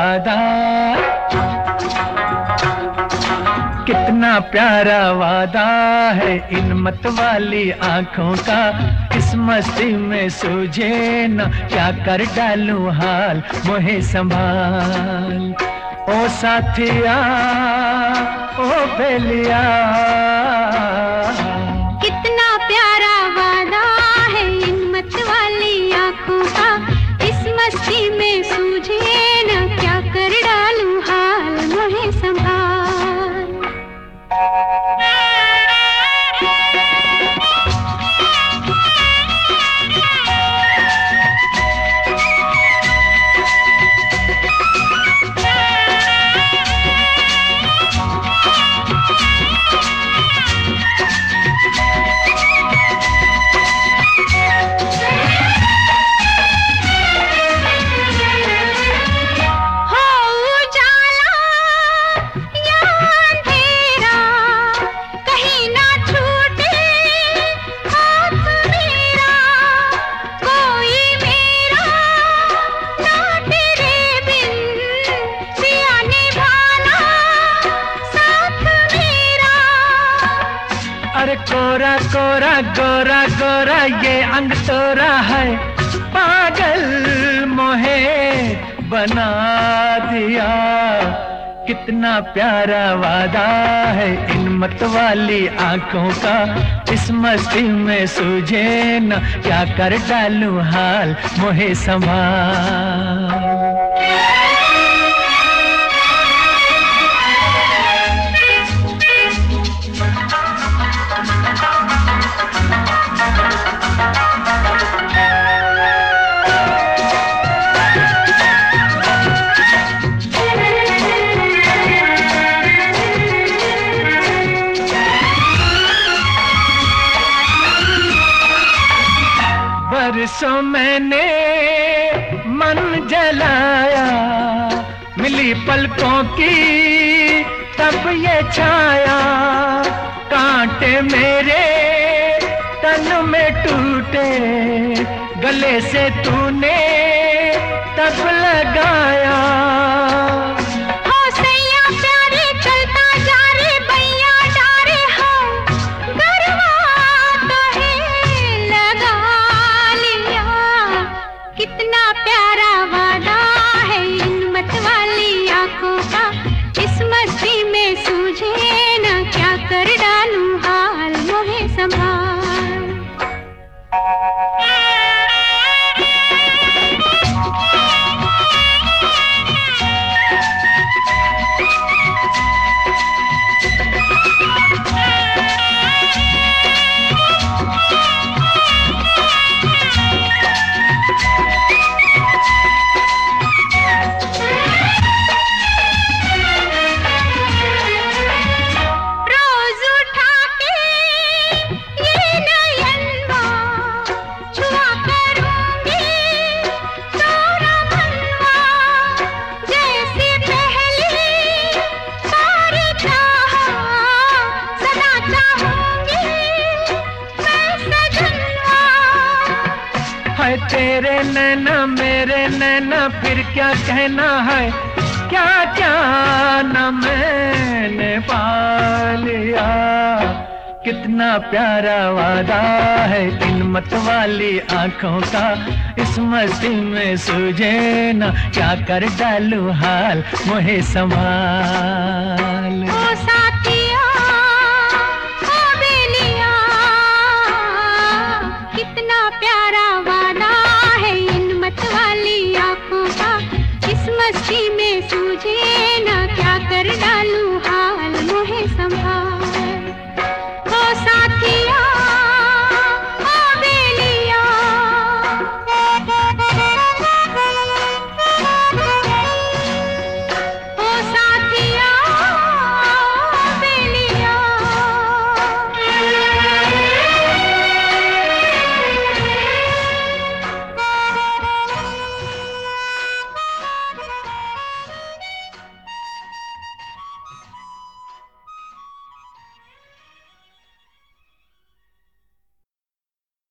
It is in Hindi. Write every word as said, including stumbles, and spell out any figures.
वादा, कितना प्यारा वादा है इन मत वाली आँखों का। इस मस्ती में सूझे न क्या कर डालूं हाल, मोहे संभाल ओ साथिया ओ बेलिया। कितना प्यारा वादा है इन मत वाली आँखों का। इस मस्ती में सूझे न क्या कर डालूं हाल, मोहे संभाल। अरे कोरा कोरा गोरा गोरा ये अंग तोरा है, पागल मोहे बना दिया। कितना प्यारा वादा है इन मत वाली आँखों का। इस मस्ती में सूझे न क्या कर डालूं हाल, मोहे संभाल। बरसों मैंने मन जलाया, मिली पलकों की तब ये छाया। कांटे मेरे तन में टूटे, गले से तूने तब लगाया। कितना प्यारा वादा है इन मत वाली आँखों का। इस मस्ती में सूझे न क्या कर डालूं हाल, मोहे संभाल। तेरे नैना मेरे नैना फिर क्या कहना है, क्या क्या न मैंने पा लिया। कितना प्यारा वादा है इन मत वाली आँखों का। इस मस्ती में सूझे न क्या कर डालूं हाल, मोहे संभाल। ओ साथिया ओ बेलिया, कितना प्यारा वादा है इन मत वाली आँखों का। इस मस्ती में सूझे न क्या कर डालूं